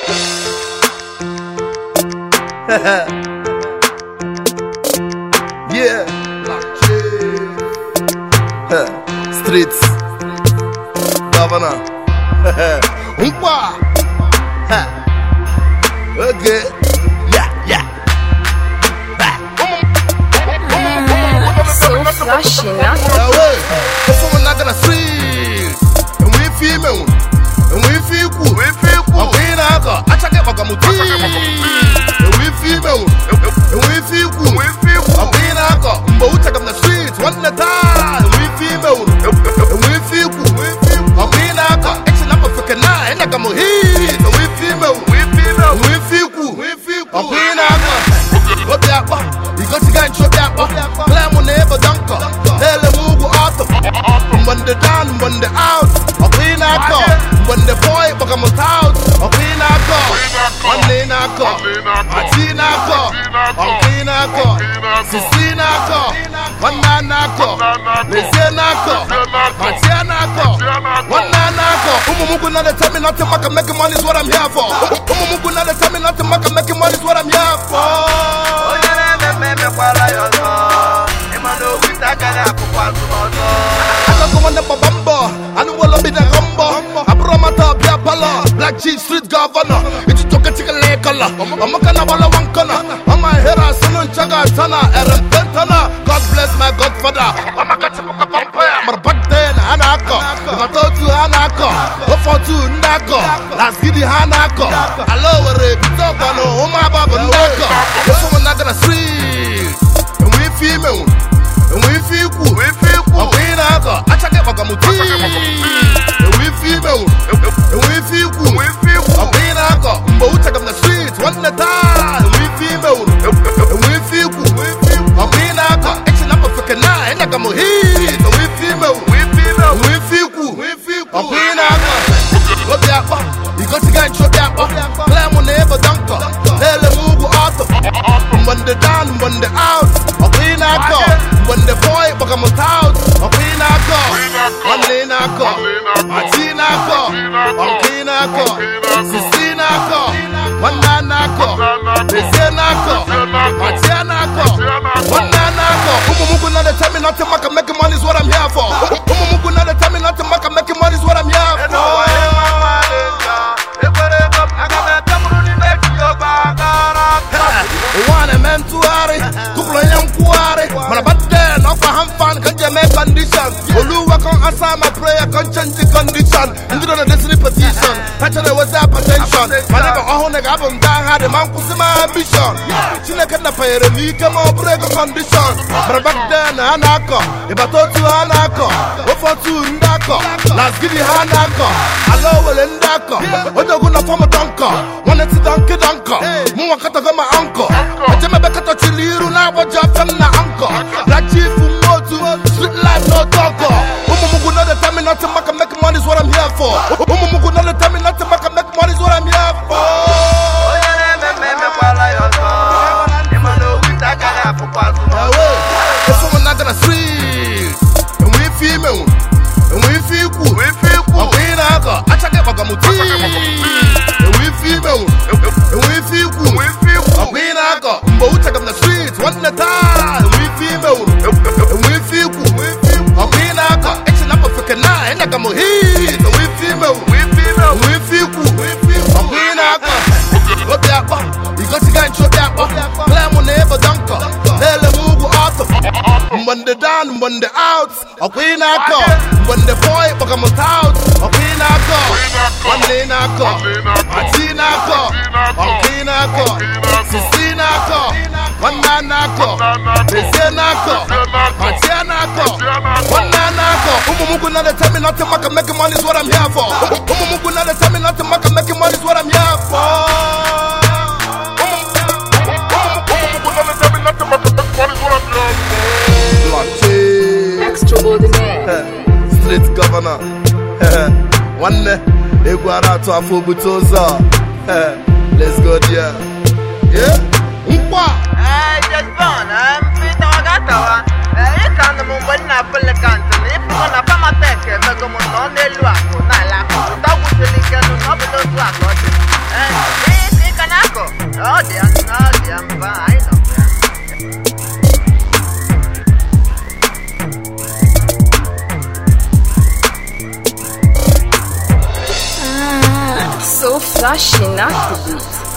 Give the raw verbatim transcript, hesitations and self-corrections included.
Yeah, streets, governor. Umpa. Okay. Yeah, yeah. So flashy, now. This one not gonna street. And we feel me. And we feel cool. We feel cool. We na go. Acha ke bagamuti. And we feel me. And we feel cool. We feel cool. We na go. Mbo ucha kam na street. One na time. And we feel me. And we feel cool. We feel cool. We na go. Action up Africa na. And like I'm a hit. And we feel me. We feel me. We feel cool. We feel cool. We na go. What that one? You got to get shot that one. Climb on never dunker. Hell a move out. When the down, when the out. A clean out. When the boy become a out. A clean out. One day out. A teen out. A clean out. Sixteen out. One man out. Listen out. Martian out. One man out. Umumu not tell me not to make money is what I'm here for. Umumu not tell me not to make money is what I'm here for. Black G street governor, it's to get a lake color. I'm a canabala one corner. I'm my hair, son, Chaga, Sana, and Pentana. God bless my godfather. I'm a catapult vampire, but back then, Hanako. If I told you Hanako, go for two Nako, last Giddy Hanako. Hello, Rebitano, Oma Baba Nako. This one not gonna street. And we feel me. And we feel cool. We feel cool. We na go. Acha ke bagamuti. And we feel me. And we feel cool. We feel cool. We na go. Mbo ucha kam na street. One na time. And we feel me. And we feel cool. We feel cool. We na go. Action up Africa na. And like I'm a hit. And we feel me. We feel me. We feel cool. We feel cool. We na go. What that one? You got to get shot that one. Climb on never dunker. Hell a move out. When the down, when the out. We na go. When the boy become a tout, a queen I go, one lane I go, a teen I go, one queen I go, sixteen I go, one man I go, listen I go, Martian I go, one man I go. Umumu not tell me not to make make money is what I'm here for. Umumu not tell me not to make make money is what I'm here for. One man to worry, couple of young quarry, man about then off a hand fan can you make condition. Oluwa can answer my prayer, can change the condition. Into the destiny petition, catch there was hypertension. Man never own a gabon down had a man pussy my ambition. She like a pair of me, come on, break a condition. But back then, Hanako, if I told you Hanako, what for two Ndako, last give you Hanako, hello, well, Ndako, what you're gonna form a dunker, one it's a donkey dunker, Muakata my uncle. I tell me back at the Chiliru now, what you're from the uncle. Black chief who go to street life, no talker. Umumu not tell me not to make make money is what I'm here for. Umumu not tell me not to make make money is what I'm here for. This one not gonna street. And we feel me. And we feel cool. We feel cool. We na go. Acha ke bagamuti. And we feel me. And we feel cool. We feel cool. We na go. Mbo ucha kam na street. One na time. And we feel me. And we feel cool. We feel cool. We na go. Action up Africa na. And like I'm a hit. And we feel me. We feel me. We feel cool. We feel cool. We na go. What that one? You got to get shot that one. Climb on never dunker. Hell a move out. When the down, when the out. A queen I go. When the boy become a tout. A queen I go. One lane I go. A teen I go. A queen I go. Sixteen I go. One man I go. Listen I go. Martian I go. One man I go. Umumu not tell me not to make make money is what I'm here for. Umumu not tell me not to make make money is what I'm here for. Extraordinaire. Street governor. One day, they go out to a full butoza. Let's go there. Yeah? Umpa! Eh, just fun. I'm fit on Gatawa. Eh, it's on the moon when I pull the canton. If you want to come a peck, I'm going to go on the luck. Not like, without the link, I'm not going to do it. Oh, damn, oh, damn, fine. So flashy, not the beat.